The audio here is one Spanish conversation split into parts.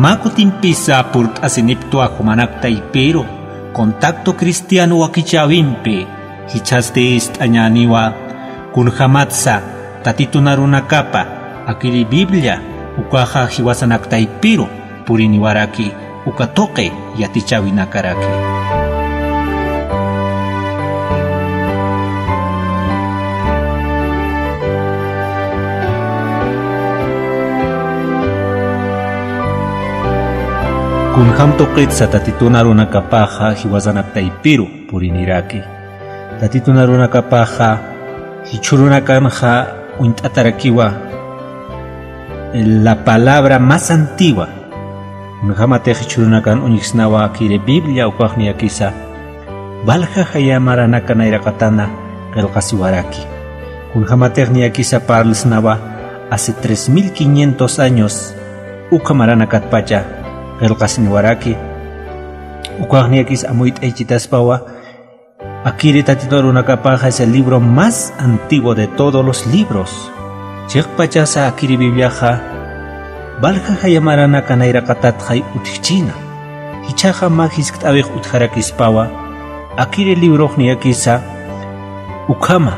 Makutinpisa purt asinipto ajumanakta ipero, contacto cristiano wakichavimpe, hichastist añaniwa, kunjamatsa, tatitunarunakapa, akiri Biblia, ukaja hiwasanakta ipero, puriniwaraki, ukatoke yatichawinakaraki. Kunjam toqitsa tatitunarunakapaja hiwasanakta ipero, puriniraki. Tatitunarunakapaja hichurunakanja uint'atarakiwa la palabra más antigua. Kunjamate hichurunakan uñixnawa akire Biblia ukajni akisa valja hayamaranaka nairakatana qelqasiwaraki. Kunjamate ni akisa parlisnawa hace 3500 años ukamaranakatpacha qelqasiniwaraki. Ukajni akis amuit eichitaspawa akire tatitunarunakapaja es el libro más antiguo de todos los libros. Chikpachasa akiri Bibliaja valja hayamaranaka nairakatadjay utchina. Hichaja magisk abej utjarakispawa akire librojni akisa ukama.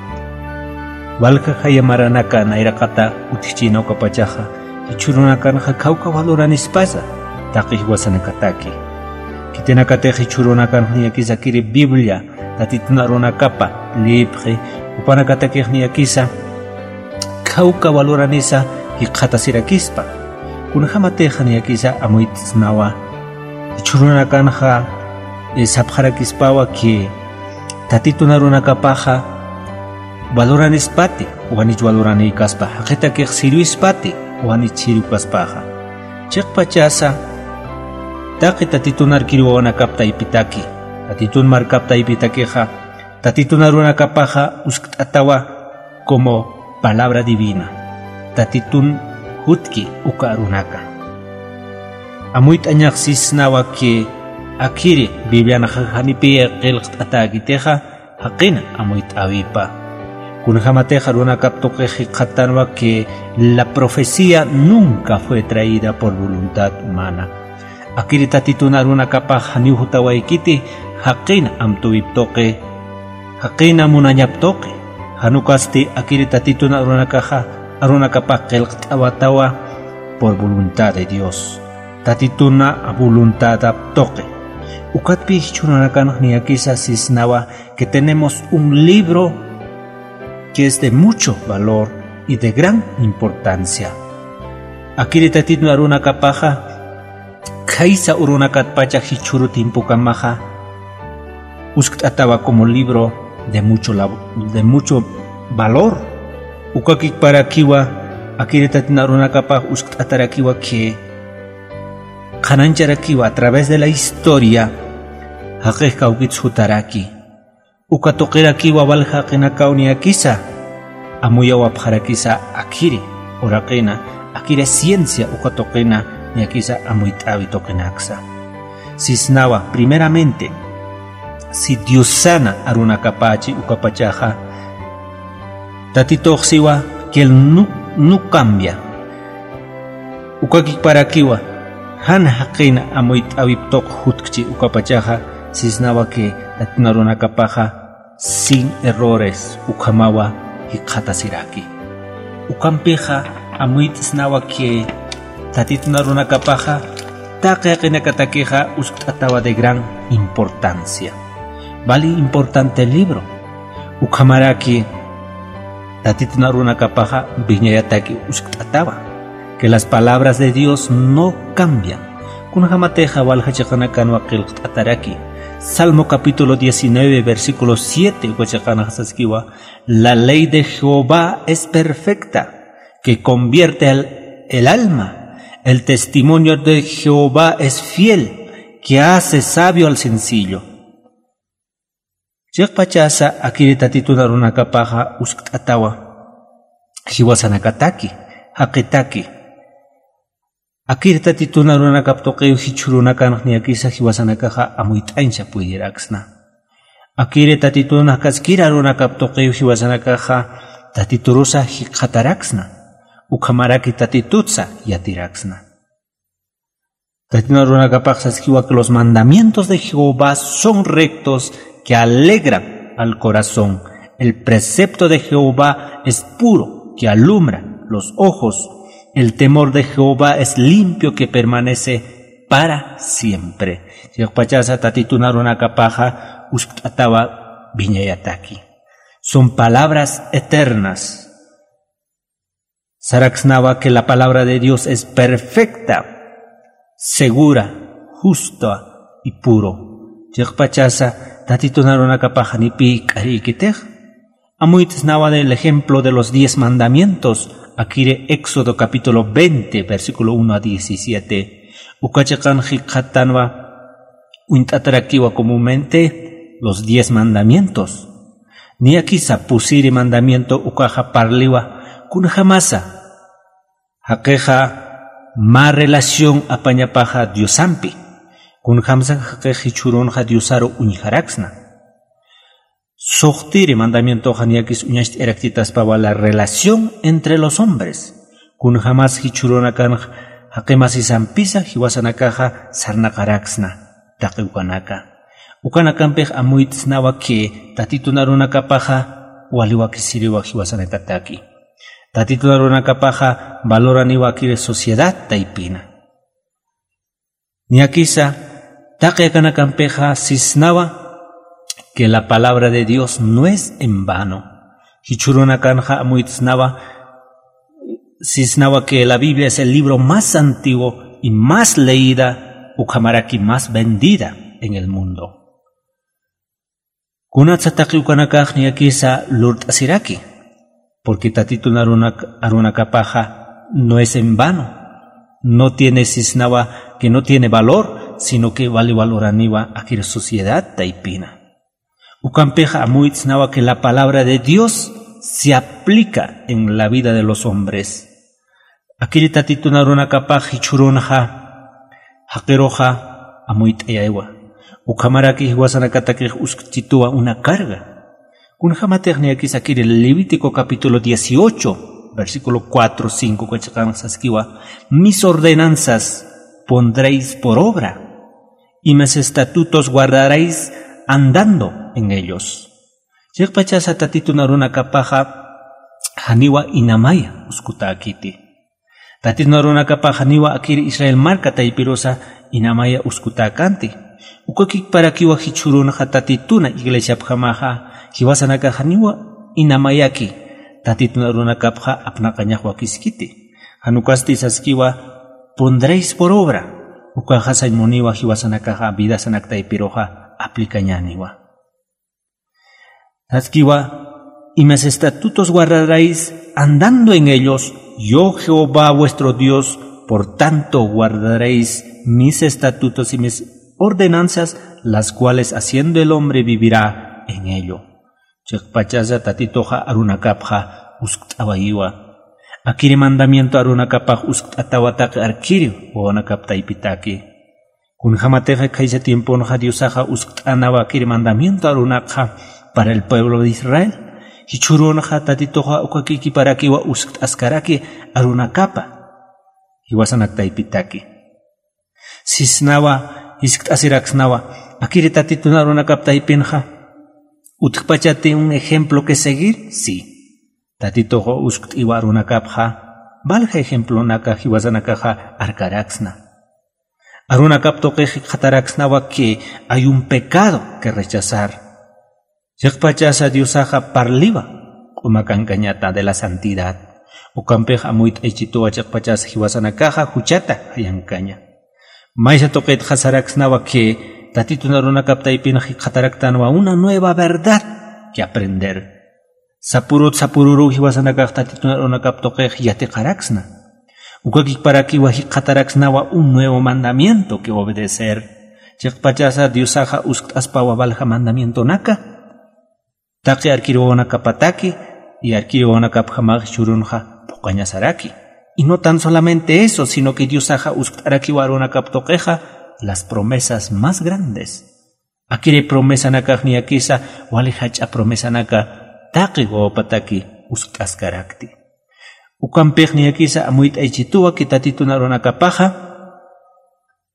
Valja hayamaranaka nairakata utchina ukapachaja hichurunakanja kauka valoranispasa taqij wasanakataki. Kitenakate hichurunakanjni akisa akire Biblia tatitunarunakapa libre upanakatakejni akisa kauka valoranisa hiqhatasirakispa. Kunjamateja akisa amuitsnawa hichurunakanja sapjarakispawa que tatitunarunakapaja valoranispati uanich valoranikaspa haqetakej sirvispati uanich sirvipaspaja. Chikpachasa taqi tatitunarkiruwanakapta ipitaki tatitunmarkapta ipitakeja tatitunarunakapaja uskt'atawa como palabra divina. Tatitun hutki ukarunaka. Amuit añaxisnawa que akire Biblia najanipi qilqt'atagiteja haqina amuit avipa. Kunjamateja runakaptoqeji qatanwa que la profecía nunca fue traída por voluntad humana. Akire tatitunarunakapaja niujutawaykiti haqina amtuviptoqe haqina munañaptoqe. Hanukasti akiri tatitunarunakaja arunakapaj qilqt'awatawa por voluntad de Dios. Tatituna voluntad aptoqe. Ukatpi hichurunakanjni akisa sisnawa que tenemos un libro que es de mucho valor y de gran importancia. Akiri tatitunarunakapaja kaisa urunakatpacha hichurutinpukamaja uskt'atawa como libro de mucho valor. Ukakik para kiwa akire tatinarunakapaj uskt'atarakiwa que qanancharakiwa a través de la historia haqej kawkitsutaraki. Ukatoqirakiwa valja qinakawni akisa amuyawapjarakisa akire oraqina akire ciencia ukatoqina ni akisa amuyt'awi toqinaksa. Sisnawa primeramente si Dios sana arunakapachi ukapachaja tatitoqsiwa que él no cambia. Ukakik parakiwa han haqina amuit awiptoq hutkchi ukapachaja sisnawa que tatinarunakapaja sin errores ukamawa hiqhatasiraki. Ukampeja amuit snawa que tatinarunakapaja taqeqinakatakeja uskt'atawa de gran importancia. Vale importante el libro. Ukamaraki tatitunarunakapaja viñayataki uskt'atawa que las palabras de Dios no cambian. Kunjamateja valjachakanakanu qilqt'ataraki. Salmo capítulo 19 versículo 7 huachakanasaskiwa. La ley de Jehová es perfecta, que convierte el alma. El testimonio de Jehová es fiel, que hace sabio al sencillo. Chikpachasa akire tatitunarunakapaja uskt'atawa hiwasanakataki haqitaki. Akire tatitunarunakaptoqeyu hichurunakanjni akisa hiwasanakaja amuyt'ancha pudiraksna. Akire tatitunakaskira runakaptoqeyu hiwasanakaja tatiturusa hiqhataraksna. Ukamaraki tatitutsa yatiraksna. Tatinarunakapaj saskiwa que los mandamientos de Jehová son rectos, que alegran al corazón. El precepto de Jehová es puro, que alumbra los ojos. El temor de Jehová es limpio, que permanece para siempre. Son palabras eternas. Saraxnava que la palabra de Dios es perfecta, segura, justa y puro. Yekpachasa tatitunarunakapaja nipi karikitej. Amuitisnava del ejemplo de los 10 mandamientos. Aquí Éxodo capítulo 20, versículo 1 a 17. Ukachakan jikatanwa uintatarakiwa comúnmente los 10 mandamientos. Ni aquí sapusiri mandamiento ukaja parliwa kunjamasa. Hakeja ma relación apañapaja diosampi. Kunjamsa hakeji churonja diosaro uñjaraxna. Sohtiri mandamiento janiakis uñacht erectitas para la relación entre los hombres. Kunjamas hichuronakan hakemas y zampisa hiwasanakaja sarnakaraxna. Takiwanaka. Ukanakanpej amuitisnawa que tatitunarunakapaja waliwakisiriwa hiwasanetaki. Tatitunarunakapaja valoraniwa kire sociedad taipina. Niakisa takiakanakanpeja sisnawa que la palabra de Dios no es en vano. Hichurunakanja amuitisnawa sisnawa que la Biblia es el libro más antiguo y más leída, ukamaraki más vendida en el mundo. Kunatsataki ukanakaj niakisa lurt asiraki, porque tatitunarunakapaja no es en vano, no tiene sisnawa que no tiene valor, sino que vale valoraniwa aquí la sociedad taipina. Ukampeja amuitisnawa que la palabra de Dios se aplica en la vida de los hombres. Aquí tatitunarunakapaj hichurunja hakeroja amuitayaewa. Ukamaraki hiwasanakatakej uskchitúa una carga. Kunjamatekniakis aquí el Levítico capítulo 18, versículo 4, 5, saskiwa. Mis ordenanzas pondréis por obra, y mis estatutos guardaréis andando en ellos. Yekpachasa tatitunarunakapaja haniwa inamaya uskutakiti. Tatitunarunakapaja haniwa akiri Israel marca taipirosa inamaya uskutakanti. Ukakik para kiwa hichurunja tatituna iglesia pjamaja hiwasanaka haniwa inamayaki tatitunarunakapja apnakanyahwa kiskiti. Hanukasti saskiwa pondréis por obra. Ukajasa inmuniwa hiwasanakaja vida sanaktaipiroja aplicañaniwa. Saskiwa y mis estatutos guardaréis andando en ellos, yo Jehová vuestro Dios, por tanto guardaréis mis estatutos y mis ordenanzas, las cuales haciendo el hombre vivirá en ello. Chekpachasa tatitoja arunakapja usktawayiwa. Akiri mandamiento arunakapaj usktatawataq arkiri wawanakaptaipitaki. Kunjamateja kaisa tiempo noja diosaja uskanawa akiri mandamiento arunakja para el pueblo de Israel. Hichuronaja tatitoja ukakiki para kiwa usktaskaraki arunakapa. Hiwasanaktaipitaki. Sisnawa Isktasiraxnawa, akiri tatitunarunakaptaipinja. Utkpachate un ejemplo que seguir, sí. Tatitojo usktiwarunakapja, valja ejemplo naka hiwasanakaja arkaraxna. Arunakaptokeji jataraxnawa que hay un pecado que rechazar. Yakpachasa diosaja parliva, umakankañata de la santidad. Ukampeja muit echitoa yakpachasa hiwasanakaja huchata hayankaña. Maisa toquet hasaraxnawa que tatitunarunakaptaipina hikataraktanwa una nueva verdad que aprender. Sapururu hiwasanakaj tatitunarunakaptoquej yatekaraxna. Ukakik para kiwa hikataraxnawa un nuevo mandamiento que obedecer. Chekpachasa diosaja usktaspawa valja mandamiento naka. Taki arkiroonakapataki y arkiroonakapjamaj churunja pokañasaraki. Y no tan solamente eso, sino que Dios haja uskarakiwarunakaptoqueja las promesas más grandes. Akire promesa nakajniakisa, walihacha promesa naka taki goopataki uskaskarakti. Ukampejniakisa amuit aichitua que tatitunarunakapaja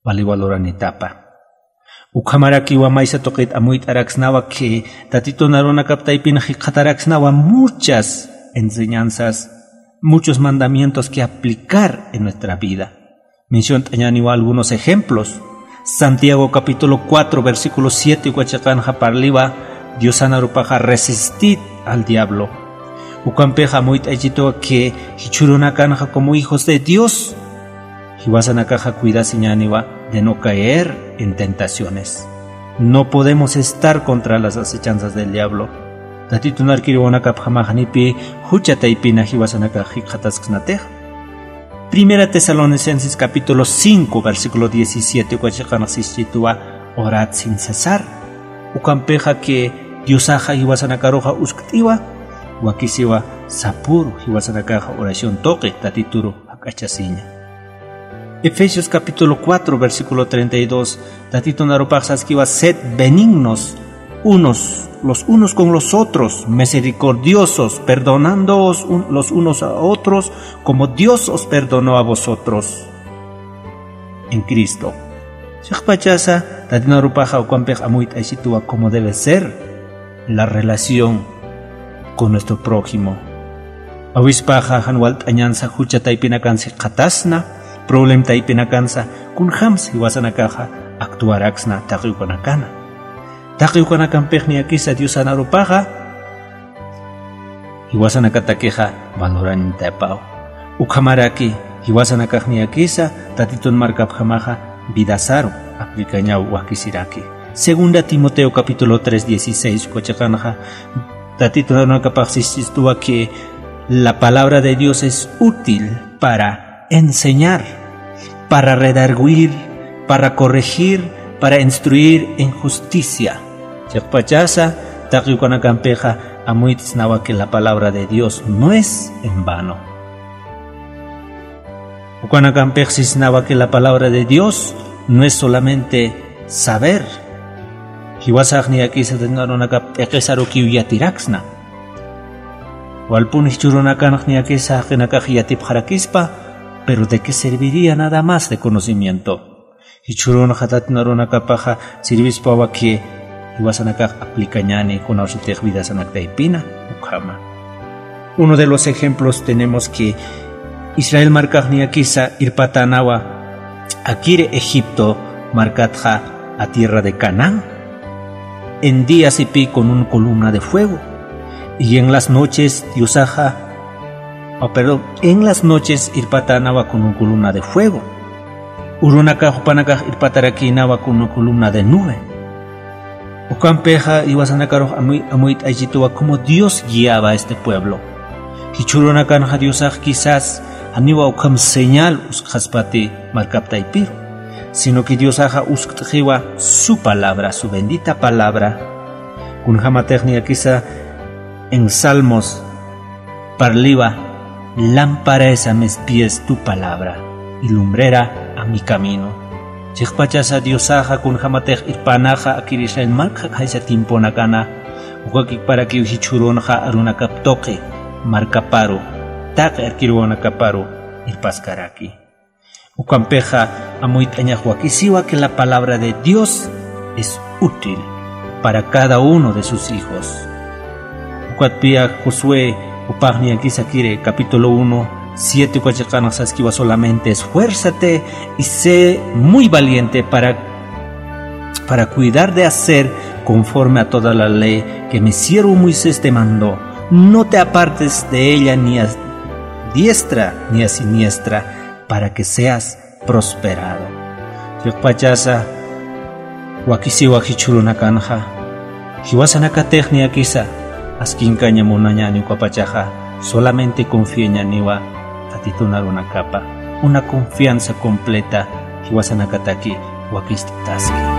valiwaloranitapa. Ukamaraki wa maisa toqit amuit araxnawa que tatito narona kaptaipina hiqataraxnawa muchas enseñanzas, muchos mandamientos que aplicar en nuestra vida. Mención tañaniwa algunos ejemplos. Santiago capítulo 4 versículo 7 huachakanja parliwa Dios anarupaja resistid al diablo. Ukampeja muit echito que hichurunakanja como hijos de Dios. Hiwasanakaja cuida siñaniwa de no caer en tentaciones. No podemos estar contra las acechanzas del diablo. Tatitunar kiriwanakap jamajanipi huchataipina hiwasanaka hikhatasksnateja. Primera Tesalonicenses capítulo 5 versículo 17 huachakanaxischitua orad sin cesar. Ukampeja que Diosaja hiwasanakaroja usktiwa wakisiwa sapuru hiwasanakaja oración toque tatituru akachasiña. Efesios capítulo 4 versículo 32 tatito naropaxaskiwa sed benignos los unos con los otros, misericordiosos, perdonándoos los unos a otros como Dios os perdonó a vosotros en Cristo. Shakpachasa tatito naropaja ukampej amuit aishituwa como debe ser la relación con nuestro prójimo. Awispaja hanwalt añanza huchataipinakansi qatasna problem taipinakansa kun hams hiwasanakaja actuaraxna taqiukanakana. Taqiukanakanpejni akisa Dios anarupaja hiwasanakatakeja valoranitapao. Ukamaraki hiwasanakajni akisa tatitun markapjamaja vidasaru aplikañau wakisiraki. Segunda Timoteo capítulo 3:16 kuachakanaja tatitun narupaxististua que la palabra de Dios es útil para enseñar, para redarguir, para corregir, para instruir en justicia. Chakpachasa, taqiukanakampeja, amuitisnawa que la palabra de Dios no es en vano. Ukanakampeja que la palabra de Dios no es solamente saber. Hiwasagni aquí se tendránakap ekesaruki uyatiraxna. Walpun hichurunakanakni aquí sa genakajiyatip jarakispa. Pero ¿de qué serviría nada más de conocimiento? Hichurona hatatnarona kapaja sirvispawa que iwasanakaj aplicañani kunaushitej vidasanaktaipina ukama. Uno de los ejemplos tenemos que Israel markajni akisa irpatanawa akire Egipto markatja a tierra de Canaán en días y pi con una columna de fuego y en las noches Diosaja en las noches irpatanaba con una columna de fuego. Urunaka jupanaka irpatarakinawa con una columna de nube. Ukampeja iwasanakaro amuit ayituwa como Dios guiaba a este pueblo. Hichurunakanja Diosaj quizás aniwa ukam señal uskaspati markaptaipiro, sino que Diosaja usktiwa su palabra, su bendita palabra. Kunjamatechnia quizá en Salmos parliva lámpara es a mis pies tu palabra y lumbrera a mi camino. Chikpachasa Diosaja kun hamatej irpanaja akirisha el marca kaisa timponakana ukakik para que uhichuronja arunakaptoque marcaparo taque arkiruanakaparo irpaskaraki. Ukampeja amuitañahuakisiwa que la palabra de Dios es útil para cada uno de sus hijos. Ukatpia Josué Upagni Akisakire, capítulo 1, 7 Huachakanas Askiwa solamente esfuérzate y sé muy valiente para cuidar de hacer conforme a toda la ley que mi siervo Moisés te mandó. No te apartes de ella ni a diestra ni a siniestra para que seas prosperado. Yokpachasa Wakisiwa Hichurunakanja Hiwasanakatechni Akisa Askinkaña monañani ukapachaja, solamente confía en Yaniwa, tatitunar una capa, una confianza completa, Hiwasanakataki, Wakistaski.